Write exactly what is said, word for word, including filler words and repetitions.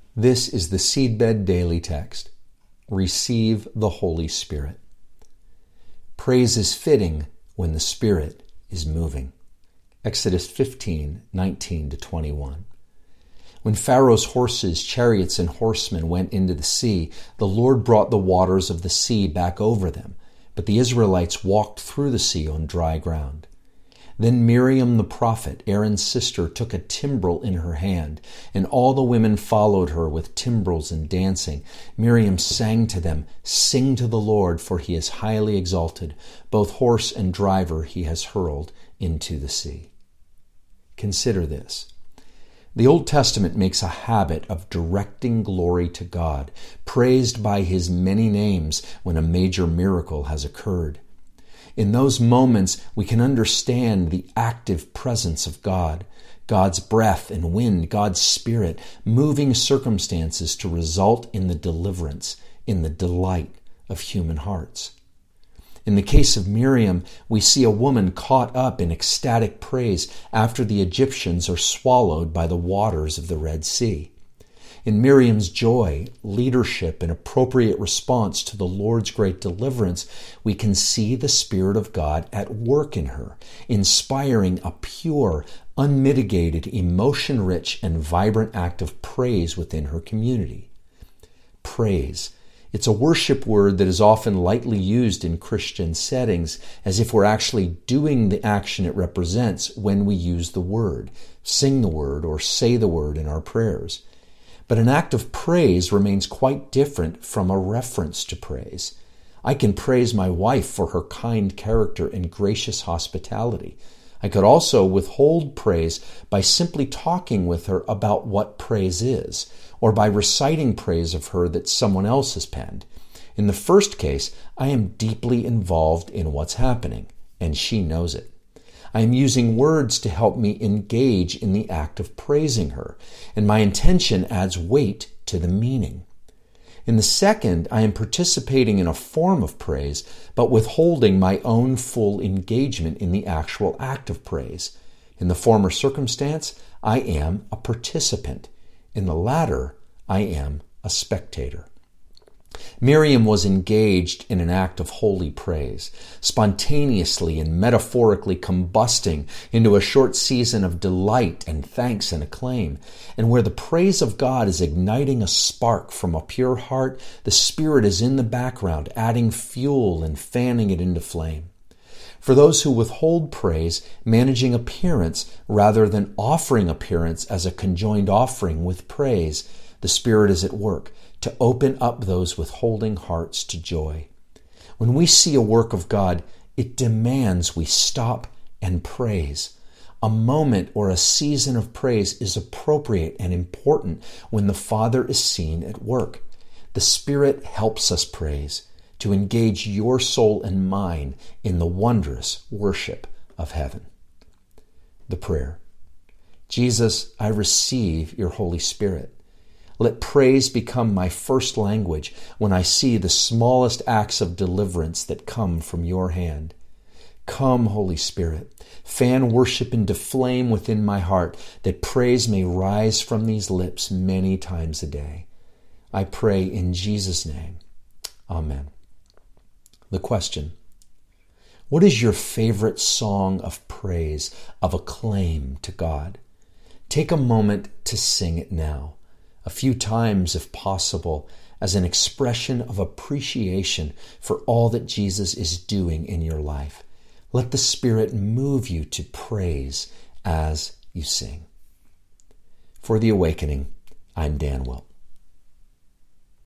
This is the Seedbed Daily Text. Receive the Holy Spirit. Praise is fitting when the Spirit is moving. Exodus fifteen, nineteen to twenty-one. When Pharaoh's horses, chariots, and horsemen went into the sea, the Lord brought the waters of the sea back over them, but the Israelites walked through the sea on dry ground. Then Miriam the prophet, Aaron's sister, took a timbrel in her hand, and all the women followed her with timbrels and dancing. Miriam sang to them, "Sing to the Lord, for he is highly exalted. Both horse and driver he has hurled into the sea." Consider this. The Old Testament makes a habit of directing glory to God, praised by his many names when a major miracle has occurred. In those moments, we can understand the active presence of God, God's breath and wind, God's Spirit, moving circumstances to result in the deliverance, in the delight of human hearts. In the case of Miriam, we see a woman caught up in ecstatic praise after the Egyptians are swallowed by the waters of the Red Sea. In Miriam's joy, leadership, and appropriate response to the Lord's great deliverance, we can see the Spirit of God at work in her, inspiring a pure, unmitigated, emotion-rich, and vibrant act of praise within her community. Praise. It's a worship word that is often lightly used in Christian settings, as if we're actually doing the action it represents when we use the word, sing the word, or say the word in our prayers. But an act of praise remains quite different from a reference to praise. I can praise my wife for her kind character and gracious hospitality. I could also withhold praise by simply talking with her about what praise is, or by reciting praise of her that someone else has penned. In the first case, I am deeply involved in what's happening, and she knows it. I am using words to help me engage in the act of praising her, and my intention adds weight to the meaning. In the second, I am participating in a form of praise, but withholding my own full engagement in the actual act of praise. In the former circumstance, I am a participant. In the latter, I am a spectator. Miriam was engaged in an act of holy praise, spontaneously and metaphorically combusting into a short season of delight and thanks and acclaim. And where the praise of God is igniting a spark from a pure heart, the Spirit is in the background, adding fuel and fanning it into flame. For those who withhold praise, managing appearance rather than offering appearance as a conjoined offering with praise, the Spirit is at work to open up those withholding hearts to joy. When we see a work of God, it demands we stop and praise. A moment or a season of praise is appropriate and important when the Father is seen at work. The Spirit helps us praise, to engage your soul and mine in the wondrous worship of heaven. The prayer. Jesus, I receive your Holy Spirit. Let praise become my first language when I see the smallest acts of deliverance that come from your hand. Come, Holy Spirit, fan worship into flame within my heart, that praise may rise from these lips many times a day. I pray in Jesus' name. Amen. The question: what is your favorite song of praise, of acclaim to God? Take a moment to sing it now, a few times if possible, as an expression of appreciation for all that Jesus is doing in your life. Let the Spirit move you to praise as you sing. For The Awakening, I'm Dan Wilk.